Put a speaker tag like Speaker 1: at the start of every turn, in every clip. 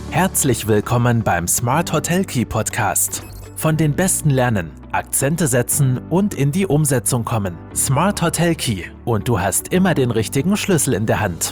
Speaker 1: Herzlich willkommen beim Smart Hotel Key Podcast. Von den Besten lernen, Akzente setzen und in die Umsetzung kommen. Smart Hotel Key und du hast immer den richtigen Schlüssel in der Hand.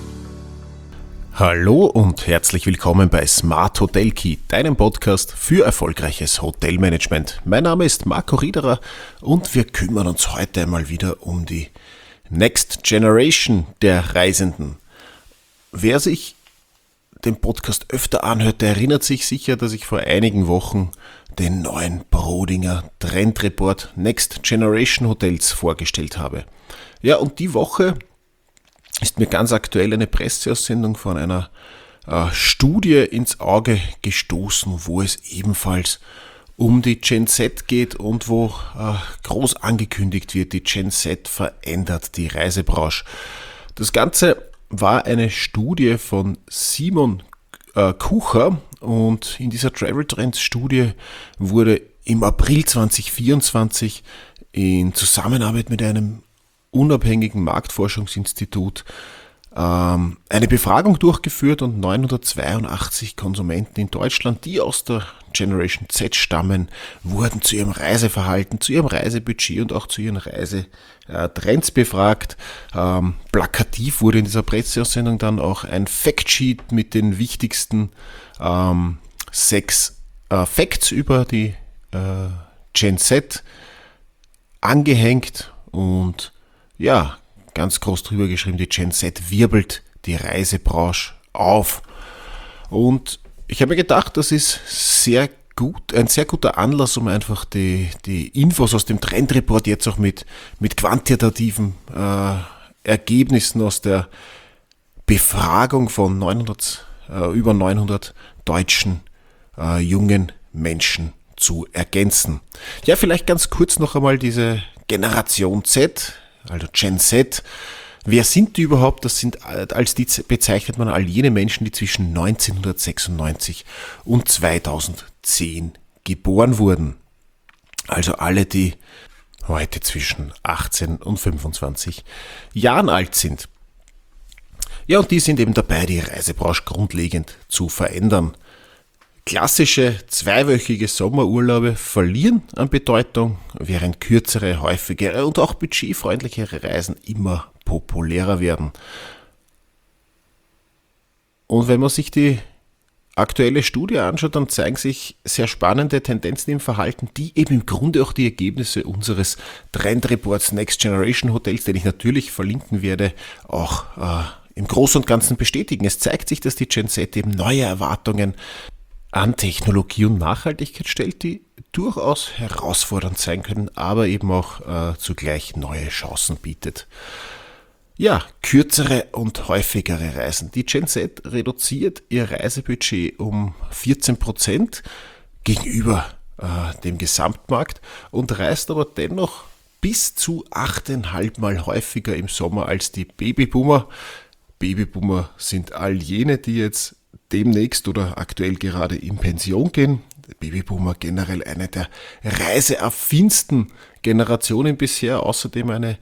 Speaker 2: Hallo und herzlich willkommen bei Smart Hotel Key, deinem Podcast für erfolgreiches Hotelmanagement. Mein Name ist Marco Riederer und wir kümmern uns heute einmal wieder um die Next Generation der Reisenden. Wer sich den Podcast öfter anhört, der erinnert sich sicher, dass ich vor einigen Wochen den neuen Brodinger Trendreport Next Generation Hotels vorgestellt habe. Ja, und die Woche ist mir ganz aktuell eine Presseaussendung von einer Studie ins Auge gestoßen, wo es ebenfalls um die Gen Z geht und wo groß angekündigt wird, die Gen Z verändert die Reisebranche. Das Ganze war eine Studie von Simon Kucher und in dieser Travel Trends Studie wurde im April 2024 in Zusammenarbeit mit einem unabhängigen Marktforschungsinstitut eine Befragung durchgeführt und 982 Konsumenten in Deutschland, die aus der Generation Z stammen, wurden zu ihrem Reiseverhalten, zu ihrem Reisebudget und auch zu ihren Reisetrends befragt. Plakativ wurde in dieser Presseaussendung dann auch ein Factsheet mit den wichtigsten 6 Facts über die Gen Z angehängt und ja, ganz groß drüber geschrieben, die Gen Z wirbelt die Reisebranche auf. Und ich habe mir gedacht, das ist ein sehr guter Anlass, um einfach die Infos aus dem Trendreport jetzt auch mit quantitativen Ergebnissen aus der Befragung von über 900 deutschen jungen Menschen zu ergänzen. Ja, vielleicht ganz kurz noch einmal diese Generation Z, also Gen Z. Wer sind die überhaupt? Als die bezeichnet man all jene Menschen, die zwischen 1996 und 2010 geboren wurden. Also alle, die heute zwischen 18 und 25 Jahren alt sind. Ja, und die sind eben dabei, die Reisebranche grundlegend zu verändern. Klassische zweiwöchige Sommerurlaube verlieren an Bedeutung, während kürzere, häufigere und auch budgetfreundlichere Reisen immer populärer werden. Und wenn man sich die aktuelle Studie anschaut, dann zeigen sich sehr spannende Tendenzen im Verhalten, die eben im Grunde auch die Ergebnisse unseres Trendreports Next Generation Hotels, den ich natürlich verlinken werde, auch im Großen und Ganzen bestätigen. Es zeigt sich, dass die Gen Z eben neue Erwartungen an Technologie und Nachhaltigkeit stellt, die durchaus herausfordernd sein können, aber eben auch zugleich neue Chancen bietet. Ja, kürzere und häufigere Reisen. Die Gen Z reduziert ihr Reisebudget um 14% gegenüber dem Gesamtmarkt und reist aber dennoch bis zu 8,5 Mal häufiger im Sommer als die Babyboomer. Babyboomer sind all jene, die jetzt demnächst oder aktuell gerade in Pension gehen. Der Babyboomer generell eine der reiseaffinsten Generationen bisher, außerdem eine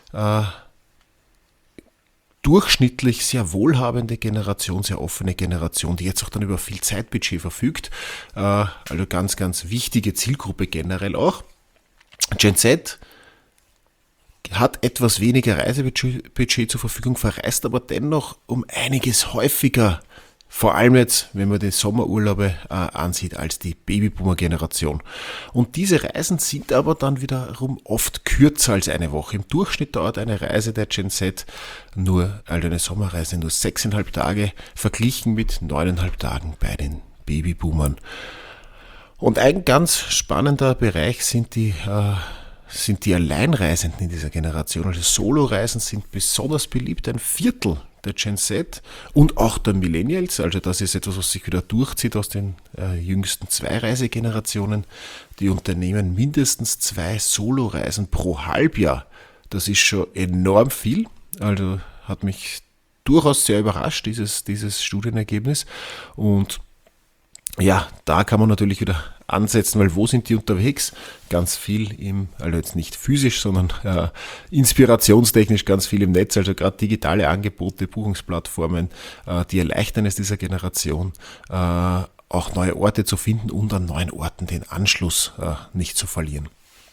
Speaker 2: durchschnittlich sehr wohlhabende Generation, sehr offene Generation, die jetzt auch dann über viel Zeitbudget verfügt. Also ganz, ganz wichtige Zielgruppe generell auch. Gen Z hat etwas weniger Reisebudget zur Verfügung, verreist aber dennoch um einiges häufiger, vor allem jetzt, wenn man die Sommerurlaube ansieht, als die Babyboomer-Generation. Und diese Reisen sind aber dann wiederum oft kürzer als eine Woche. Im Durchschnitt dauert eine Reise der Gen Z also eine Sommerreise nur 6,5 Tage, verglichen mit 9,5 Tagen bei den Babyboomern. Und ein ganz spannender Bereich sind die Alleinreisenden in dieser Generation. Also Soloreisen sind besonders beliebt. Ein Viertel der Gen Z und auch der Millennials, also das ist etwas, was sich wieder durchzieht aus den jüngsten 2 Reisegenerationen, die unternehmen mindestens 2 Soloreisen pro Halbjahr. Das ist schon enorm viel, also hat mich durchaus sehr überrascht, dieses Studienergebnis. Und ja, da kann man natürlich wieder ansetzen, weil wo sind die unterwegs? Ganz viel also jetzt nicht physisch, sondern inspirationstechnisch ganz viel im Netz, also gerade digitale Angebote, Buchungsplattformen, die erleichtern es dieser Generation, auch neue Orte zu finden und an neuen Orten den Anschluss nicht zu verlieren.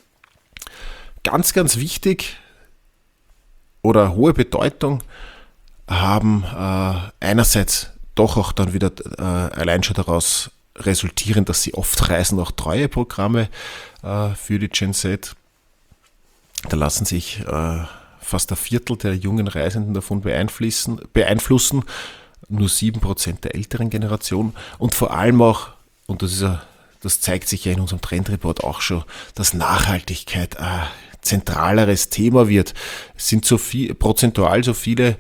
Speaker 2: Ganz, ganz wichtig oder hohe Bedeutung haben einerseits doch auch dann wieder allein schon daraus resultieren, dass sie oft reisen, auch Treueprogramme für die Gen Z. Da lassen sich fast ein Viertel der jungen Reisenden davon beeinflussen, nur 7% der älteren Generation und vor allem auch, und das zeigt sich ja in unserem Trendreport auch schon, dass Nachhaltigkeit ein zentraleres Thema wird. Es sind prozentual so viele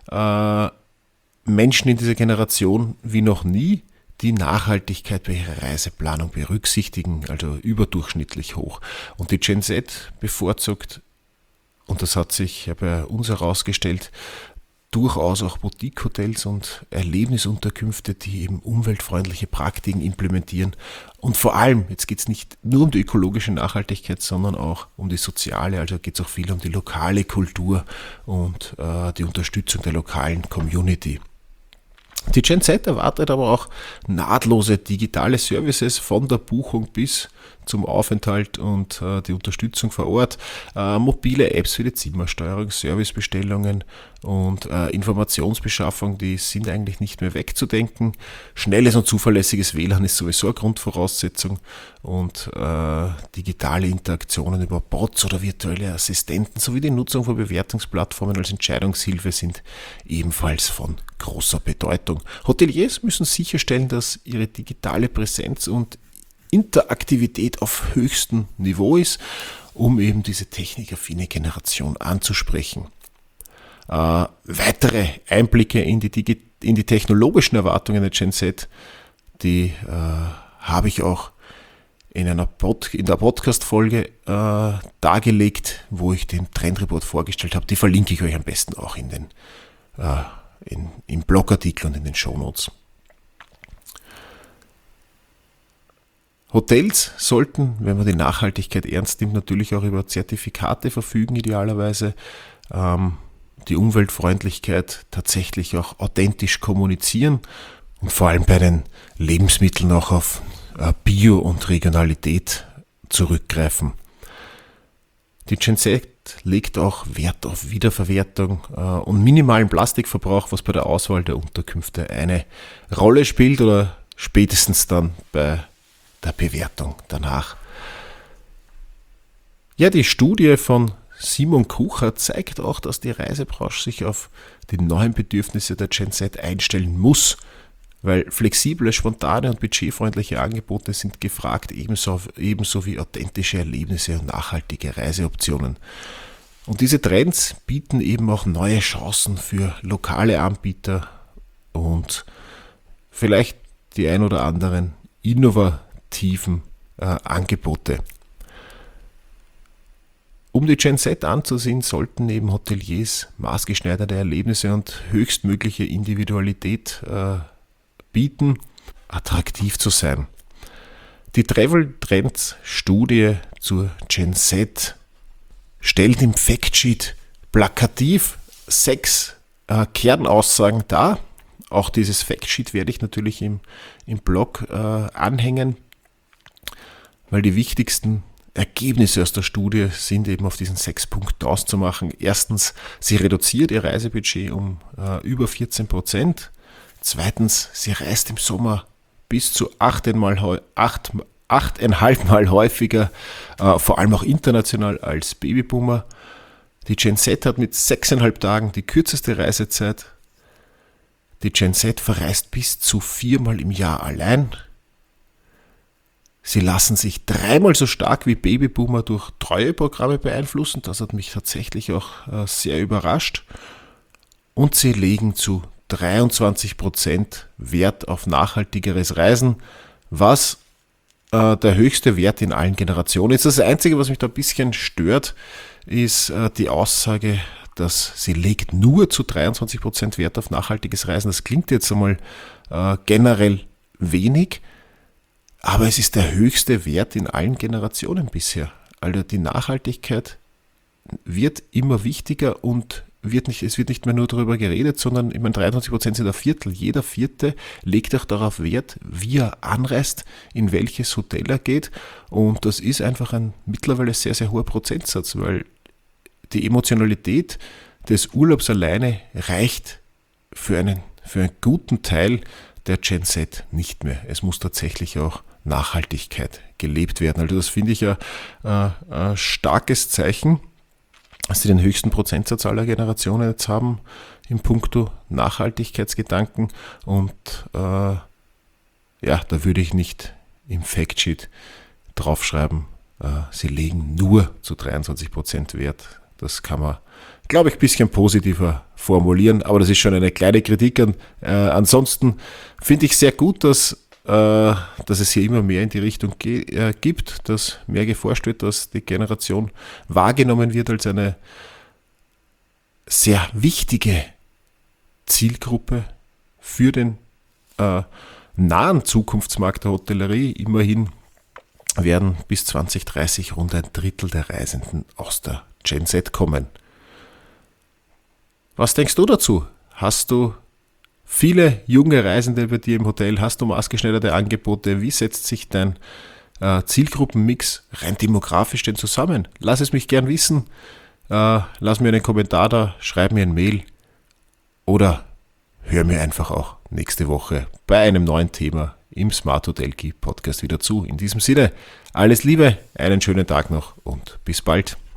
Speaker 2: Menschen in dieser Generation wie noch nie, die Nachhaltigkeit bei ihrer Reiseplanung berücksichtigen, also überdurchschnittlich hoch. Und die Gen Z bevorzugt, und das hat sich ja bei uns herausgestellt, durchaus auch Boutique-Hotels und Erlebnisunterkünfte, die eben umweltfreundliche Praktiken implementieren. Und vor allem, jetzt geht es nicht nur um die ökologische Nachhaltigkeit, sondern auch um die soziale, also geht es auch viel um die lokale Kultur und die Unterstützung der lokalen Community. Die Gen Z erwartet aber auch nahtlose digitale Services von der Buchung bis zum Aufenthalt und die Unterstützung vor Ort, mobile Apps für die Zimmersteuerung, Servicebestellungen und Informationsbeschaffung, die sind eigentlich nicht mehr wegzudenken. Schnelles und zuverlässiges WLAN ist sowieso eine Grundvoraussetzung und digitale Interaktionen über Bots oder virtuelle Assistenten sowie die Nutzung von Bewertungsplattformen als Entscheidungshilfe sind ebenfalls von großer Bedeutung. Hoteliers müssen sicherstellen, dass ihre digitale Präsenz und Interaktivität auf höchstem Niveau ist, um eben diese technikaffine Generation anzusprechen. Weitere Einblicke in die technologischen Erwartungen der Gen Z, die habe ich auch in der Podcast-Folge dargelegt, wo ich den Trendreport vorgestellt habe. Die verlinke ich euch am besten auch im Blogartikel und in den Shownotes. Hotels sollten, wenn man die Nachhaltigkeit ernst nimmt, natürlich auch über Zertifikate verfügen, idealerweise die Umweltfreundlichkeit tatsächlich auch authentisch kommunizieren und vor allem bei den Lebensmitteln auch auf Bio und Regionalität zurückgreifen. Die Gen Z legt auch Wert auf Wiederverwertung und minimalen Plastikverbrauch, was bei der Auswahl der Unterkünfte eine Rolle spielt oder spätestens dann bei der Bewertung danach. Ja, die Studie von Simon Kucher zeigt auch, dass die Reisebranche sich auf die neuen Bedürfnisse der Gen Z einstellen muss, weil flexible, spontane und budgetfreundliche Angebote sind gefragt, ebenso wie authentische Erlebnisse und nachhaltige Reiseoptionen. Und diese Trends bieten eben auch neue Chancen für lokale Anbieter und vielleicht die ein oder anderen innovativen Angebote. Um die Gen Z anzusehen, sollten eben Hoteliers maßgeschneiderte Erlebnisse und höchstmögliche Individualität bieten, attraktiv zu sein. Die Travel Trends Studie zur Gen Z stellt im Factsheet plakativ 6 Kernaussagen dar. Auch dieses Factsheet werde ich natürlich im Blog anhängen, weil die wichtigsten Ergebnisse aus der Studie sind eben auf diesen 6 Punkten auszumachen. Erstens, sie reduziert ihr Reisebudget um über 14%. Zweitens, sie reist im Sommer bis zu 8,5 Mal häufiger, vor allem auch international als Babyboomer. Die Gen Z hat mit 6,5 Tagen die kürzeste Reisezeit. Die Gen Z verreist bis zu 4-mal im Jahr allein. Sie lassen sich 3-mal so stark wie Babyboomer durch Treueprogramme beeinflussen. Das hat mich tatsächlich auch sehr überrascht. Und sie legen zu 23% Wert auf nachhaltigeres Reisen, was der höchste Wert in allen Generationen ist. Das Einzige, was mich da ein bisschen stört, ist die Aussage, dass sie legt nur zu 23% Wert auf nachhaltiges Reisen. Das klingt jetzt einmal generell wenig, aber es ist der höchste Wert in allen Generationen bisher. Also die Nachhaltigkeit wird immer wichtiger und es wird nicht mehr nur darüber geredet, sondern 23% sind ein Viertel. Jeder Vierte legt auch darauf Wert, wie er anreist, in welches Hotel er geht. Und das ist einfach ein mittlerweile sehr, sehr hoher Prozentsatz, weil die Emotionalität des Urlaubs alleine reicht für einen guten Teil der Gen Z nicht mehr. Es muss tatsächlich auch Nachhaltigkeit gelebt werden. Also das finde ich ein starkes Zeichen, dass sie den höchsten Prozentsatz aller Generationen jetzt haben in puncto Nachhaltigkeitsgedanken. Und da würde ich nicht im Factsheet draufschreiben, sie legen nur zu 23% Wert. Das kann man, glaube ich, ein bisschen positiver formulieren, aber das ist schon eine kleine Kritik. Ansonsten finde ich sehr gut, dass es hier immer mehr in die Richtung gibt, dass mehr geforscht wird, dass die Generation wahrgenommen wird als eine sehr wichtige Zielgruppe für den nahen Zukunftsmarkt der Hotellerie. Immerhin werden bis 2030 rund ein Drittel der Reisenden aus der Gen Z kommen. Was denkst du dazu? Hast du viele junge Reisende bei dir im Hotel? Hast du maßgeschneiderte Angebote? Wie setzt sich dein Zielgruppenmix rein demografisch denn zusammen? Lass es mich gern wissen. Lass mir einen Kommentar da, schreib mir ein Mail oder hör mir einfach auch nächste Woche bei einem neuen Thema im Smart Hotel Key Podcast wieder zu. In diesem Sinne, alles Liebe, einen schönen Tag noch und bis bald.